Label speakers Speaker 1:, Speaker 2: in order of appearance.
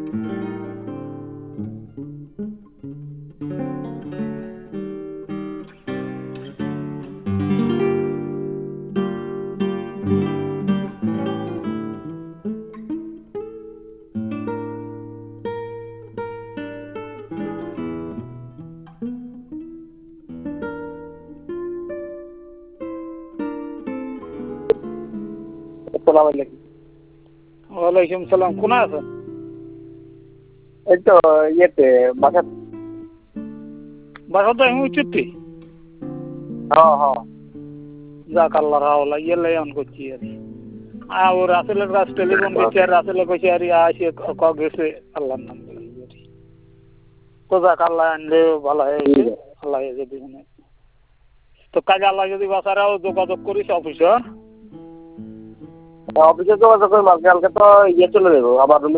Speaker 1: ওয়ালাইকুম সালাম। কোথায় আছেন?
Speaker 2: এই তো ইয়েতে বাসা।
Speaker 1: বাসা তো আমি উচিত।
Speaker 2: হ্যাঁ হ্যাঁ।
Speaker 1: যাক আল্লাহ রাওলা ইয়েলে অন করছি আর ও রাসেলের কাছে টেলিফোন করছি আর রাসেলে কইছে আর আসে গেছে আল্লাহর নাম তো যাক আল্লাহ আনলে ভালো হয়েছে। আল্লাহ যদি তো কাজে আল্লাহ যদি বাসারাও যোগাযোগ করিস অফিসে
Speaker 2: অফিসে যোগাযোগ করে কালকে তো ইয়ে চলে যাবো আবার